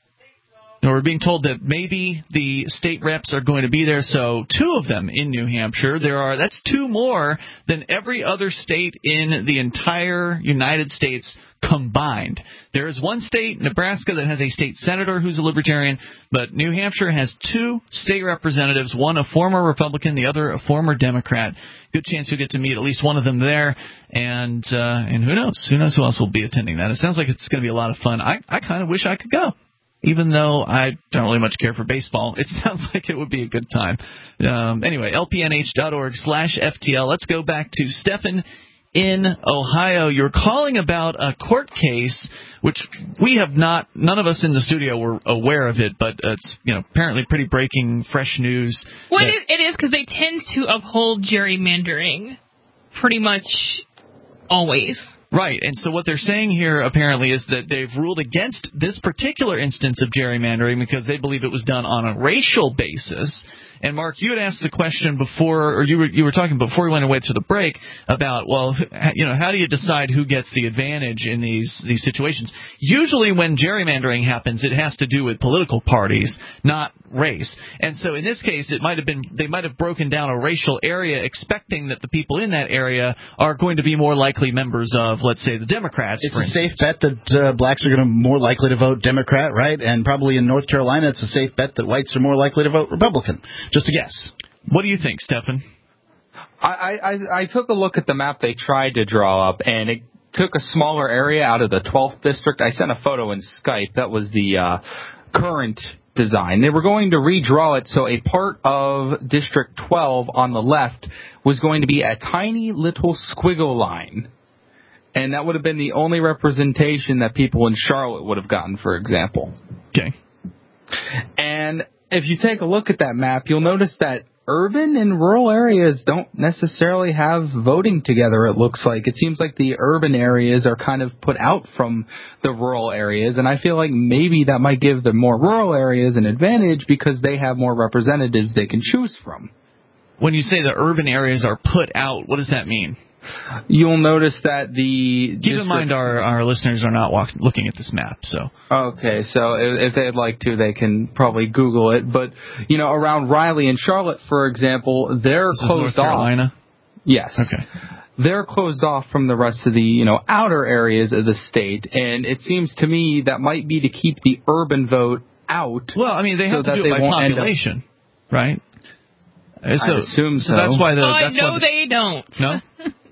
No, we're being told that maybe the state reps are going to be there, so two of them in New Hampshire. There are that's two more than every other state in the entire United States combined. There is one state, Nebraska, that has a state senator who's a Libertarian, but New Hampshire has two state representatives, one a former Republican, the other a former Democrat. Good chance you'll get to meet at least one of them there, and uh, and who knows? Who knows who else will be attending that? It sounds like it's going to be a lot of fun. I, I kind of wish I could go. Even though I don't really much care for baseball, it sounds like it would be a good time. Um, anyway, lpnh.org slash FTL. Let's go back to Stephen in Ohio. You're calling about a court case, which we have not, none of us in the studio were aware of it, but it's, you know, apparently pretty breaking, fresh news. Well, it, it is because they tend to uphold gerrymandering pretty much always. Right, and so what they're saying here apparently is that they've ruled against this particular instance of gerrymandering because they believe it was done on a racial basis. And Mark, you had asked the question before, or you were you were talking before we went away to the break about, well, you know, how do you decide who gets the advantage in these these situations? Usually, when gerrymandering happens, it has to do with political parties, not race. And so, in this case, it might have been they might have broken down a racial area, expecting that the people in that area are going to be more likely members of, let's say, the Democrats. It's for a instance. safe bet that uh, blacks are going to be more likely to vote Democrat, right? And probably in North Carolina, it's a safe bet that whites are more likely to vote Republican. Just a guess. What do you think, Stefan? I, I, I took a look at the map they tried to draw up, and it took a smaller area out of the twelfth district. I sent a photo in Skype. That was the uh, current design. They were going to redraw it so a part of District twelve on the left was going to be a tiny little squiggle line. And that would have been the only representation that people in Charlotte would have gotten, for example. Okay. And if you take a look at that map, you'll notice that urban and rural areas don't necessarily have voting together, it looks like. It seems like the urban areas are kind of put out from the rural areas, and I feel like maybe that might give the more rural areas an advantage because they have more representatives they can choose from. When you say the urban areas are put out, what does that mean? You'll notice that the... Keep in mind our, our listeners are not walk, looking at this map, so... Okay, so if they'd like to, they can probably Google it. But, you know, around Raleigh and Charlotte, for example, they're this closed is North Carolina? off. Yes. Okay. They're closed off from the rest of the, you know, outer areas of the state. And it seems to me that might be to keep the urban vote out. Well, I mean, they have so to do it by population, up, right? I so, assume so. So that's why the... Uh, that's no, why the, they don't. No?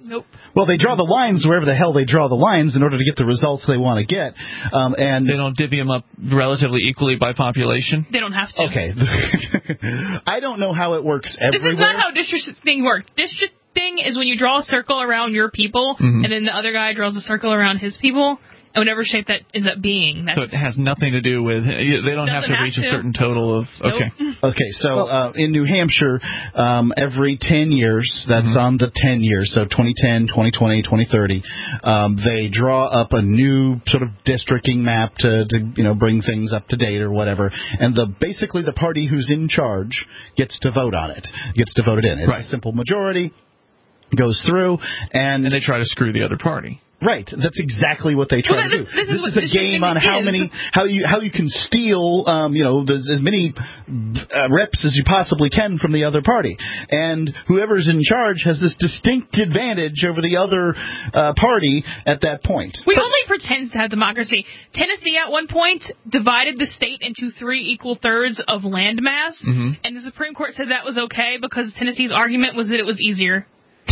Nope. Well, they draw the lines wherever the hell they draw the lines in order to get the results they want to get. Um, and they don't divvy them up relatively equally by population? They don't have to. Okay. I don't know how it works everywhere. This is not how districting works. Districting is when you draw a circle around your people, mm-hmm. and then the other guy draws a circle around his people. And whatever shape that ends up being. That's so it has nothing to do with, they don't have to have reach to. a certain total of, okay. Nope. Okay, so uh, in New Hampshire, um, every ten years, that's mm-hmm. on the ten years, so twenty ten, twenty twenty, twenty thirty, um, they draw up a new sort of districting map to, to, you know, bring things up to date or whatever. And the basically the party who's in charge gets to vote on it, gets to vote it in. It's right. a simple majority, goes through, and... And they try to screw the other party. Right, that's exactly what they try well, to do. This, this, this is, is a game on how is. many, how you, how you can steal, um, you know, as many uh, reps as you possibly can from the other party, and whoever's in charge has this distinct advantage over the other uh, party at that point. We but, only pretend to have democracy. Tennessee at one point divided the state into three equal thirds of landmass, mm-hmm. and the Supreme Court said that was okay because Tennessee's argument was that it was easier.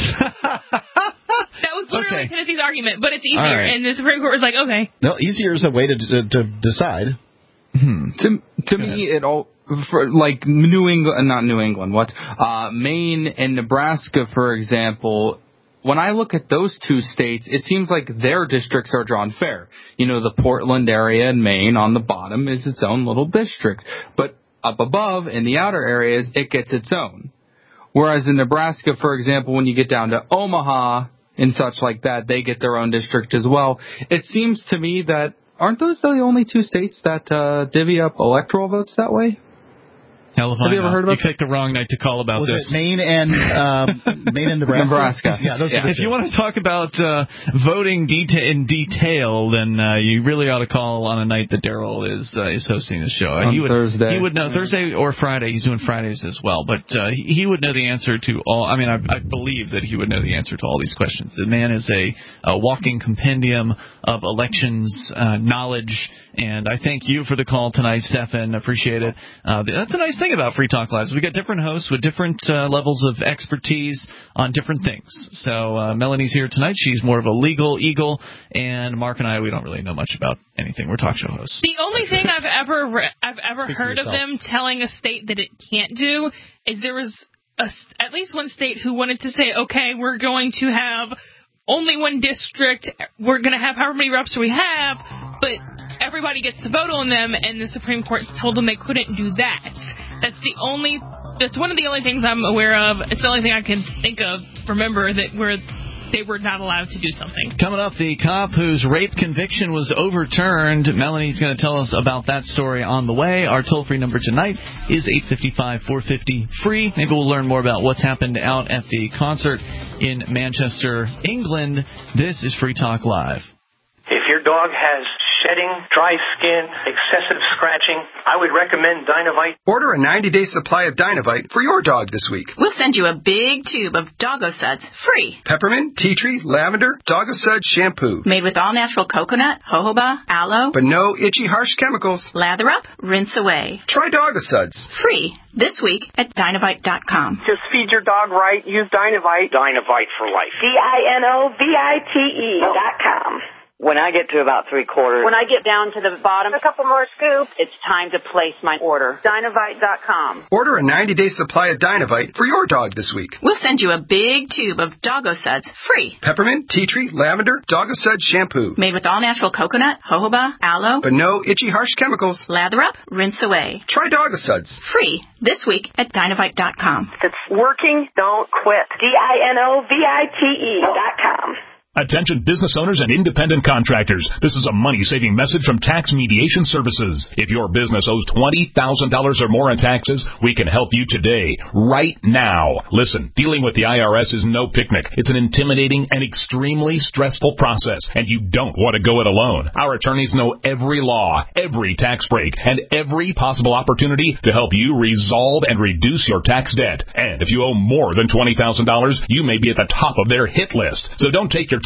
That was literally okay. Tennessee's argument, but it's easier, right. and the Supreme Court was like, okay. No, easier is a way to to, to decide. Hmm. To to me, it all for, like New England, not New England. What uh, Maine and Nebraska, for example. When I look at those two states, it seems like their districts are drawn fair. You know, the Portland area in Maine on the bottom is its own little district, but up above in the outer areas, it gets its own. Whereas in Nebraska, for example, when you get down to Omaha and such like that, they get their own district as well. It seems to me that, aren't those the only two states that uh, divvy up electoral votes that way? Hell if Have I you ever know. heard about You picked the wrong night to call about Was this. it Maine and um, Maine and Nebraska? Nebraska. Yeah, those yeah. are the If two. you want to talk about uh, voting deta- in detail, then uh, you really ought to call on a night that Daryl is uh, is hosting the show. On he would, Thursday. He would know Thursday or Friday. He's doing Fridays as well, but uh, he, he would know the answer to all. I mean, I, I believe that he would know the answer to all these questions. The man is a, a walking compendium of elections uh, knowledge. And I thank you for the call tonight, Stefan. Appreciate it. Uh, that's a nice thing about Free Talk Live. We got different hosts with different uh, levels of expertise on different things. So uh, Melanie's here tonight. She's more of a legal eagle. And Mark and I, we don't really know much about anything. We're talk show hosts. The only thing I've ever re- I've ever Speak heard of them telling a state that it can't do is there was a, at least one state who wanted to say, okay, we're going to have only one district. We're going to have however many reps we have, but everybody gets to vote on them, and the Supreme Court told them they couldn't do that. That's the only, that's one of the only things I'm aware of. It's the only thing I can think of, remember, that where they were not allowed to do something. Coming up, the cop whose rape conviction was overturned. Melanie's going to tell us about that story on the way. Our toll-free number tonight is eight five five, four five zero, free. Maybe we'll learn more about what's happened out at the concert in Manchester, England. This is Free Talk Live. If your dog has shedding, dry skin, excessive scratching, I would recommend Dynavite. Order a ninety-day supply of Dynavite for your dog this week. We'll send you a big tube of Doggo Suds free. Peppermint, tea tree, lavender, Doggo Suds shampoo. Made with all-natural coconut, jojoba, aloe. But no itchy, harsh chemicals. Lather up, rinse away. Try Doggo Suds. Free this week at Dynavite dot com. Just feed your dog right. Use Dynavite. Dynavite for life. D I N O V I T E dot com. When I get to about three quarters, when I get down to the bottom, a couple more scoops, it's time to place my order. Dynavite dot com. Order a ninety-day supply of Dynavite for your dog this week. We'll send you a big tube of Doggo Suds free. Peppermint, tea tree, lavender, Doggo Suds shampoo. Made with all-natural coconut, jojoba, aloe. But no itchy, harsh chemicals. Lather up, rinse away. Try Doggo Suds. Free this week at Dynavite dot com. If it's working, don't quit. D I N O V I T E dot com. Attention business owners and independent contractors. This is a money-saving message from Tax Mediation Services. If your business owes twenty thousand dollars or more in taxes, we can help you today, right now. Listen, dealing with the I R S is no picnic. It's an intimidating and extremely stressful process, and you don't want to go it alone. Our attorneys know every law, every tax break, and every possible opportunity to help you resolve and reduce your tax debt. And if you owe more than twenty thousand dollars, you may be at the top of their hit list. So don't take your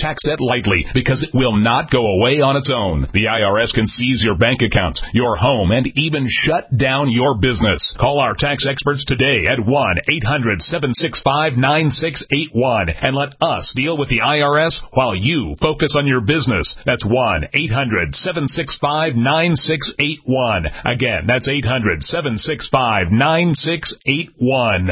tax debt lightly because it will not go away on its own. The I R S can seize your bank accounts, your home, and even shut down your business. Call our tax experts today at one eight hundred seven six five nine six eight one and let us deal with the I R S while you focus on your business. That's one eight hundred seven six five nine six eight one. Again, that's eight hundred seven six five nine six eight one.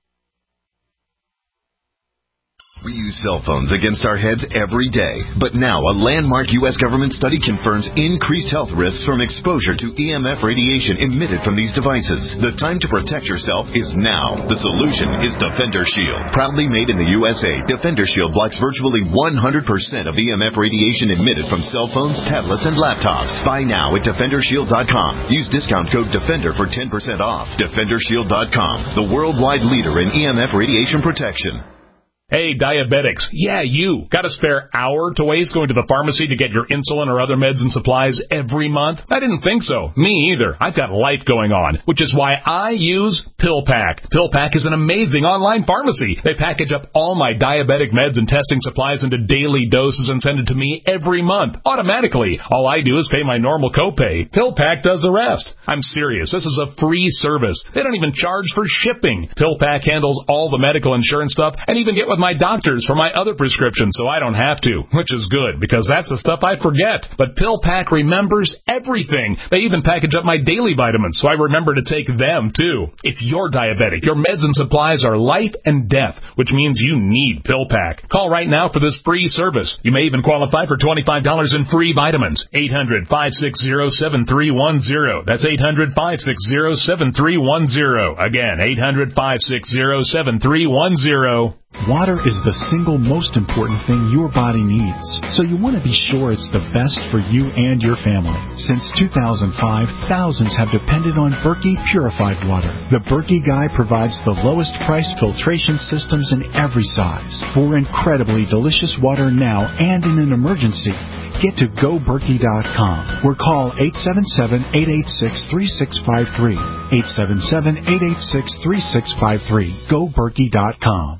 We use cell phones against our heads every day, but now a landmark U S government study confirms increased health risks from exposure to E M F radiation emitted from these devices. The time to protect yourself is now. The solution is Defender Shield. Proudly made in the U S A, Defender Shield blocks virtually one hundred percent of E M F radiation emitted from cell phones, tablets, and laptops. Buy now at Defender Shield dot com. Use discount code DEFENDER for ten percent off. Defender Shield dot com, the worldwide leader in E M F radiation protection. Hey, diabetics. Yeah, you. Got a spare hour to waste going to the pharmacy to get your insulin or other meds and supplies every month? I didn't think so. Me either. I've got life going on, which is why I use PillPack. PillPack is an amazing online pharmacy. They package up all my diabetic meds and testing supplies into daily doses and send it to me every month, automatically. All I do is pay my normal copay. PillPack does the rest. I'm serious. This is a free service. They don't even charge for shipping. PillPack handles all the medical insurance stuff and even get with my doctors for my other prescriptions, so I don't have to, which is good because that's the stuff I forget. But PillPack remembers everything. They even package up my daily vitamins, so I remember to take them too. If you're diabetic, your meds and supplies are life and death, which means you need PillPack. Call right now for this free service. You may even qualify for twenty-five dollars in free vitamins. eight hundred, five six zero, seven three one zero. That's eight hundred, five six zero, seven three one zero. Again, eight hundred, five six zero, seven three one zero. Water is the single most important thing your body needs, so you want to be sure it's the best for you and your family. Since two thousand five, thousands have depended on Berkey purified water. The Berkey Guy provides the lowest price filtration systems in every size. For incredibly delicious water now and in an emergency, get to go berkey dot com or call eight seven seven, eight eight six, three six five three. eight seven seven, eight eight six, three six five three. go berkey dot com.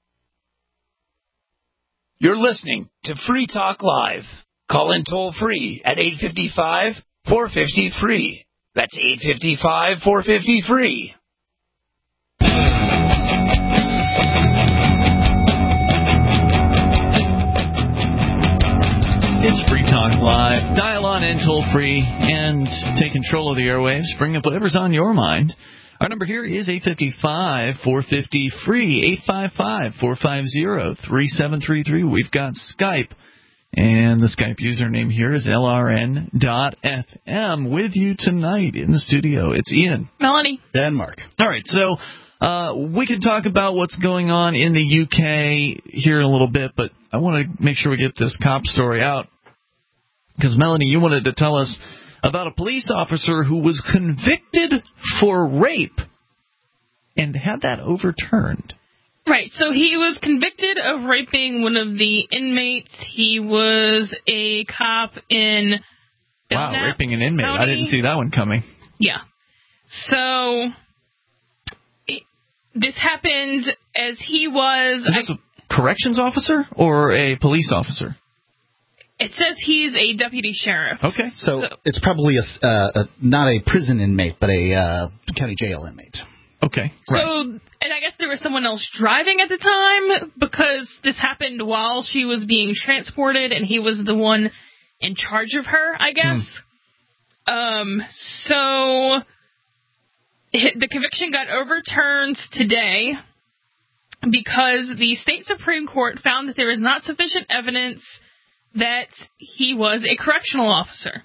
You're listening to Free Talk Live. Call in toll free at eight five five, four five zero, free. That's eight five five, four five zero, free. It's Free Talk Live. Dial on in toll free and take control of the airwaves. Bring up whatever's on your mind. Our number here is eight five five, four five zero, free, eight five five, four five zero, three seven three three. We've got Skype, and the Skype username here is L R N dot F M. With you tonight in the studio, it's Ian. Melanie. And Mark. All right, so uh, we can talk about what's going on in the U K here in a little bit, but I want to make sure we get this cop story out, because, Melanie, you wanted to tell us about a police officer who was convicted for rape and had that overturned. Right, so he was convicted of raping one of the inmates. He was a cop in Wow, Belknap raping an inmate. County. I didn't see that one coming. Yeah. So it, this happened as he was... Is this a corrections officer or a police officer? It says he's a deputy sheriff. Okay. So, so it's probably a, uh, a not a prison inmate, but a uh, county jail inmate. Okay. So, right. and I guess there was someone else driving at the time because this happened while she was being transported, and he was the one in charge of her, I guess. Mm. Um. So the conviction got overturned today because the state Supreme Court found that there is not sufficient evidence that he was a correctional officer.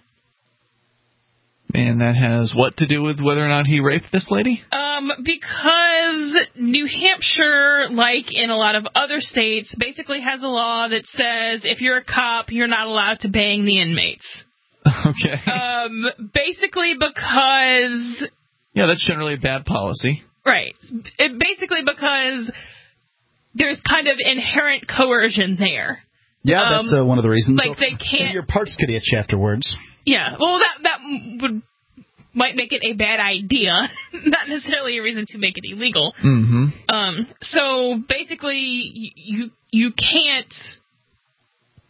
And that has what to do with whether or not he raped this lady? Um, because New Hampshire, like in a lot of other states, basically has a law that says if you're a cop, you're not allowed to bang the inmates. Okay. Um, basically because... Yeah, that's generally a bad policy. Right. It, basically because there's kind of inherent coercion there. Yeah, that's uh, one of the reasons. Like, they can't... And your parts could itch afterwards. Yeah, well, that that would might make it a bad idea, not necessarily a reason to make it illegal. Mm-hmm. Um, so basically, you you can't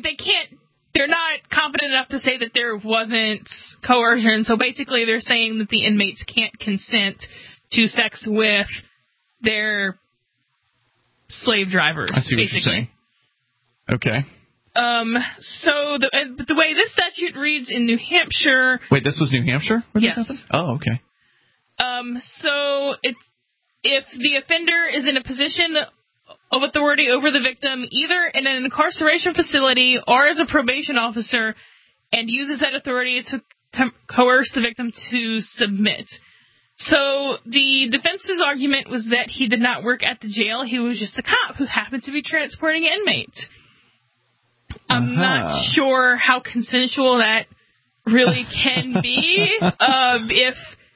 they can't. They're not confident enough to say that there wasn't coercion. So basically, they're saying that the inmates can't consent to sex with their slave drivers. I see what basically. you're saying. Okay. Um. So the uh, the way this statute reads in New Hampshire. Wait, this was New Hampshire? Where Yes. This happened? Oh, okay. Um. So it, if the offender is in a position of authority over the victim, either in an incarceration facility or as a probation officer, and uses that authority to co- coerce the victim to submit. So the defense's argument was that he did not work at the jail. He was just a cop who happened to be transporting an inmate. I'm Uh-huh. not sure how consensual that really can be. um, if,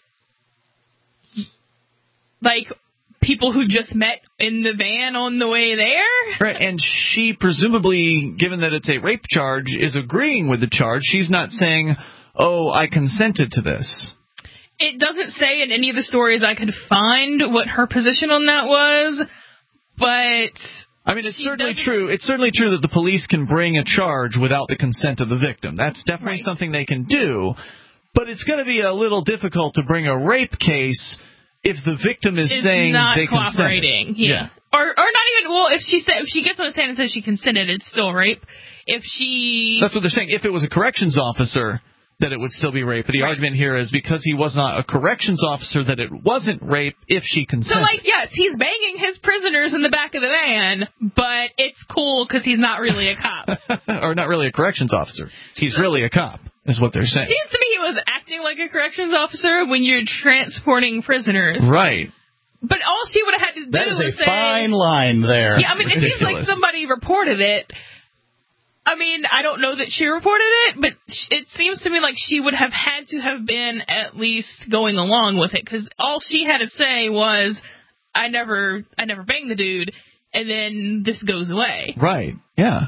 like, people who just met in the van on the way there. Right, and she presumably, given that it's a rape charge, is agreeing with the charge. She's not saying, oh, I consented to this. It doesn't say in any of the stories I could find what her position on that was, but... I mean, it's certainly true. It's certainly true that the police can bring a charge without the consent of the victim. That's definitely Right. something they can do. But it's going to be a little difficult to bring a rape case if the victim is It's saying not they cooperating. consented. Yeah. Or or not even, well, if she said, if she gets on the stand and says she consented, it's still rape. If she... That's what they're saying. If it was a corrections officer, that it would still be rape. But the Right. argument here is because he was not a corrections officer, that it wasn't rape if she consented. So, like, yes, he's banging his prisoners in the back of the van, but it's cool because he's not really a cop. Or not really a corrections officer. He's really a cop, is what they're saying. Seems to me he was acting like a corrections officer when you're transporting prisoners. Right. But all she would have had to do That is was a say... fine line there. Yeah, I mean, it seems like Ridiculous. somebody reported it. I mean, I don't know that she reported it, but sh- it seems to me like she would have had to have been at least going along with it, because all she had to say was, "I never, I never banged the dude," and then this goes away. Right. Yeah.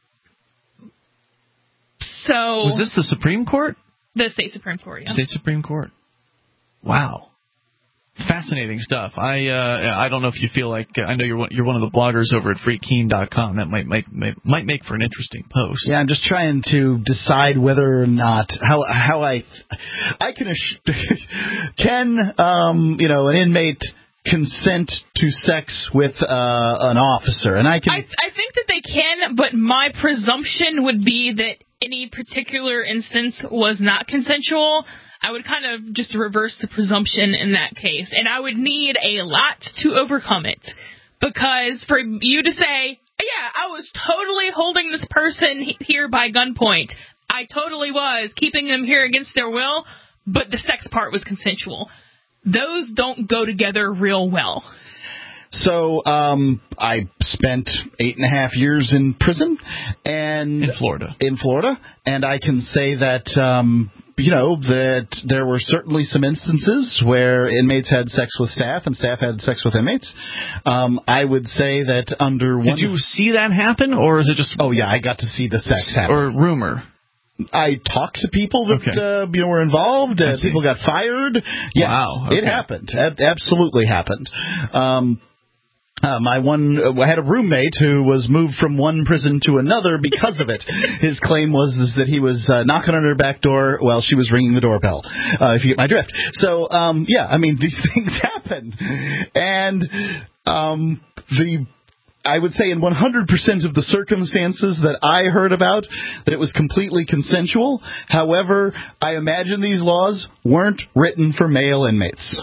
So Was this the Supreme Court? the state Supreme Court? Yeah. State Supreme Court. Wow. Fascinating stuff. I uh, I don't know if you feel like uh, I know you're one, you're one of the bloggers over at free keen dot com. That might make might make for an interesting post. Yeah, I'm just trying to decide whether or not how how I I can can um you know an inmate consent to sex with uh, an officer, and I can. I, I think that they can, but my presumption would be that any particular instance was not consensual. I would kind of just reverse the presumption in that case, and I would need a lot to overcome it. Because for you to say, yeah, I was totally holding this person here by gunpoint, I totally was, keeping them here against their will, but the sex part was consensual. Those don't go together real well. So um, I spent eight and a half years in prison, and in Florida. In Florida, and I can say that um, you know that there were certainly some instances where inmates had sex with staff and staff had sex with inmates. Um, I would say that under one. Did you see that happen, or is it just? Oh yeah, I got to see the sex happen. Or rumor. I talked to people that okay. uh, you know were involved. Uh, people got fired. Yes, wow, okay. It happened. It absolutely happened. Um, Uh, my one, uh, I had a roommate who was moved from one prison to another because of it. His claim was is that he was uh, knocking on her back door while she was ringing the doorbell. Uh, if you get my drift. So, um, yeah, I mean, these things happen, and um, the. I would say in one hundred percent of the circumstances that I heard about that it was completely consensual. However, I imagine these laws weren't written for male inmates.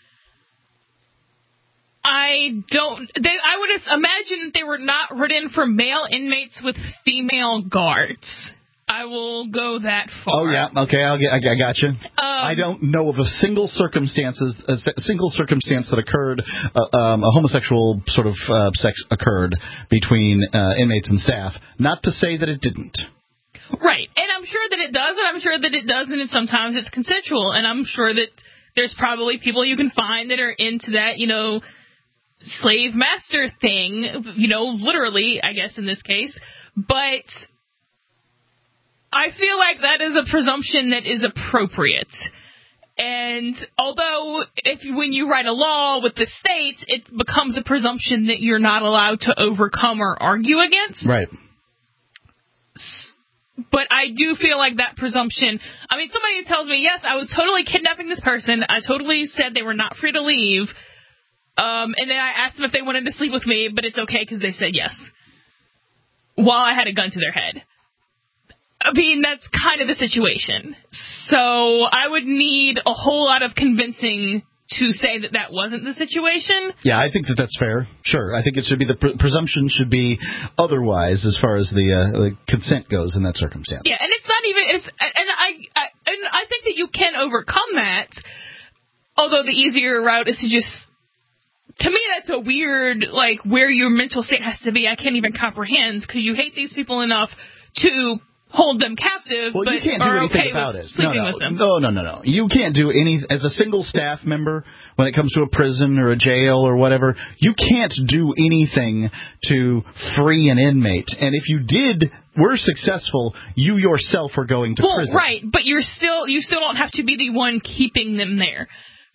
I don't. They, I would imagine they were not written for male inmates with female guards. I will go that far. Oh yeah, okay, I'll get, I, I got you. Um, I don't know of a single circumstances, a single circumstance that occurred, uh, um, a homosexual sort of uh, sex occurred between uh, inmates and staff. Not to say that it didn't. Right, and I'm sure that it does, and I'm sure that it doesn't, and sometimes it's consensual, and I'm sure that there's probably people you can find that are into that, you know, slave master thing, you know, literally, I guess, in this case. But I feel like that is a presumption that is appropriate. And although if when you write a law with the states, it becomes a presumption that you're not allowed to overcome or argue against. Right. But I do feel like that presumption, I mean, somebody tells me, yes, I was totally kidnapping this person. I totally said they were not free to leave. Um, and then I asked them if they wanted to sleep with me, but it's okay because they said yes. While I had a gun to their head. I mean, that's kind of the situation. So I would need a whole lot of convincing to say that that wasn't the situation. Yeah, I think that that's fair. Sure. I think it should be the pre- presumption should be otherwise as far as the, uh, the consent goes in that circumstance. Yeah, and it's not even, it's, and I, I, and I think that you can overcome that, although the easier route is to just, to me that's a weird, like, where your mental state has to be, I can't even comprehend, because you hate these people enough to hold them captive, well, but you can't do are anything okay about with it. sleeping No, no, with them. no, no, no, no. You can't do any as a single staff member when it comes to a prison or a jail or whatever. You can't do anything to free an inmate. And if you did, were successful, you yourself are going to well, prison. Right, but you're still you still don't have to be the one keeping them there.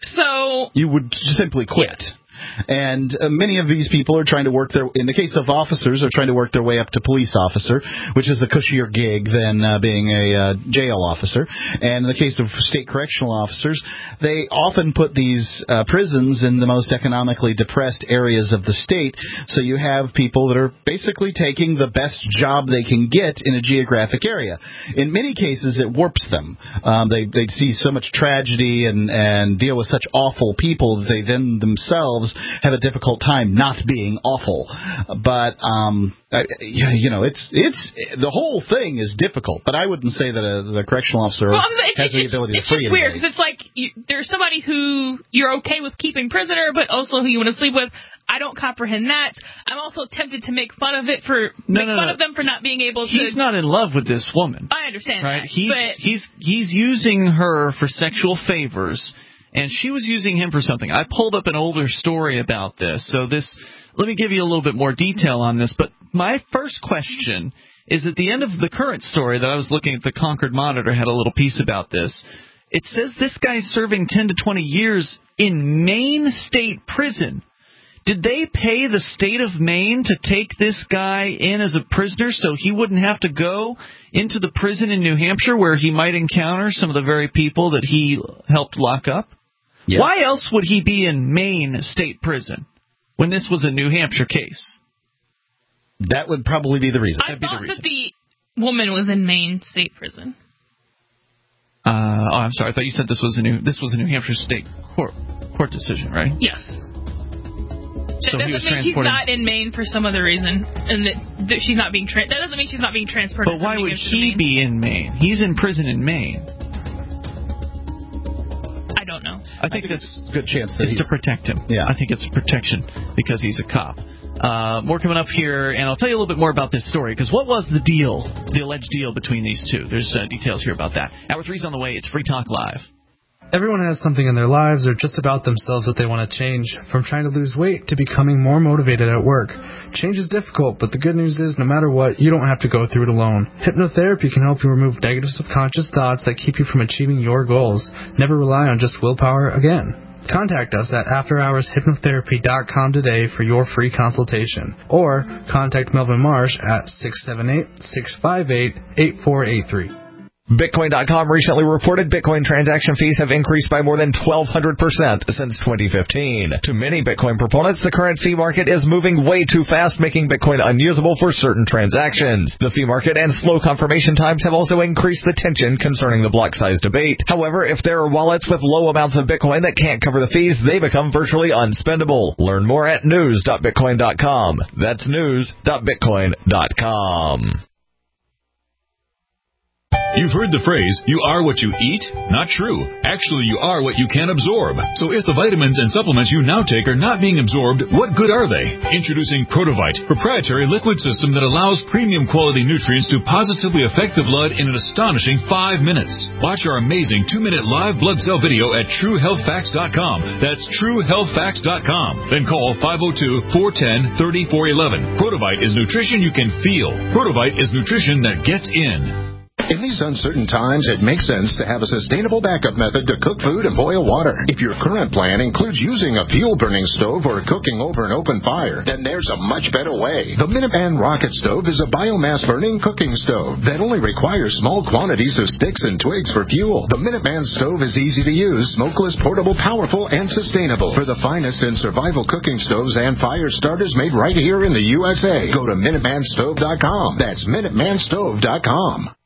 So you would simply quit. Yeah. And uh, many of these people are trying to work their, in the case of officers, are trying to work their way up to police officer, which is a cushier gig than uh, being a uh, jail officer. And in the case of state correctional officers, they often put these uh, prisons in the most economically depressed areas of the state. So you have people that are basically taking the best job they can get in a geographic area. In many cases, it warps them. Um, they they see so much tragedy and, and deal with such awful people that they then themselves have a difficult time not being awful. But um, uh, you know, it's it's the whole thing is difficult. But I wouldn't say that a, the correctional officer well, it's, has it's, the ability it's to free just anybody. weird because it's like you, there's somebody who you're okay with keeping prisoner, but also who you want to sleep with. I don't comprehend that. I'm also tempted to make fun of it for no, make no, fun no. of them for not being able to. He's not in love with this woman. I understand right? that. He's but he's he's using her for sexual favors. And she was using him for something. I pulled up an older story about this. So this, let me give you a little bit more detail on this. But my first question is at the end of the current story that I was looking at, the Concord Monitor had a little piece about this. It says this guy's serving ten to twenty years in Maine State Prison. Did they pay the state of Maine to take this guy in as a prisoner so he wouldn't have to go into the prison in New Hampshire where he might encounter some of the very people that he helped lock up? Yeah. Why else would he be in Maine State Prison when this was a New Hampshire case? That would probably be the reason. I That'd be thought the reason. that the woman was in Maine State Prison. Uh, oh, I'm sorry. I thought you said this was a New this was a New Hampshire State court court decision, right? Yes. So that he was doesn't mean she's transported. not in Maine for some other reason, and that, that she's not being tra- that doesn't mean she's not being transported. But why from New would Hampshire to he Maine. be in Maine? He's in prison in Maine. I don't know. I think, I think that's it's a good chance that it's he's to protect him. Yeah. I think it's a protection because he's a cop. Uh, more coming up here, and I'll tell you a little bit more about this story, because what was the deal, the alleged deal between these two? There's uh, details here about that. Hour three's on the way. It's Free Talk Live. Everyone has something in their lives or just about themselves that they want to change, from trying to lose weight to becoming more motivated at work. Change is difficult, but the good news is no matter what, you don't have to go through it alone. Hypnotherapy can help you remove negative subconscious thoughts that keep you from achieving your goals. Never rely on just willpower again. Contact us at after hours hypnotherapy dot com today for your free consultation. Or contact Melvin Marsh at six seven eight, six five eight, eight four eight three. Bitcoin dot com recently reported Bitcoin transaction fees have increased by more than twelve hundred percent since twenty fifteen. To many Bitcoin proponents, the current fee market is moving way too fast, making Bitcoin unusable for certain transactions. The fee market and slow confirmation times have also increased the tension concerning the block size debate. However, if there are wallets with low amounts of Bitcoin that can't cover the fees, they become virtually unspendable. Learn more at news dot bitcoin dot com. That's news dot bitcoin dot com. You've heard the phrase, you are what you eat? Not true. Actually, you are what you can absorb. So if the vitamins and supplements you now take are not being absorbed, what good are they? Introducing Protovite, proprietary liquid system that allows premium quality nutrients to positively affect the blood in an astonishing five minutes. Watch our amazing two-minute live blood cell video at true health facts dot com. That's true health facts dot com. Then call five oh two, four one zero, three four one one. Protovite is nutrition you can feel. Protovite is nutrition that gets in. In these uncertain times, it makes sense to have a sustainable backup method to cook food and boil water. If your current plan includes using a fuel-burning stove or cooking over an open fire, then there's a much better way. The Minuteman Rocket Stove is a biomass-burning cooking stove that only requires small quantities of sticks and twigs for fuel. The Minuteman Stove is easy to use, smokeless, portable, powerful, and sustainable. For the finest in survival cooking stoves and fire starters made right here in the U S A, go to Minuteman Stove dot com. That's Minuteman Stove dot com.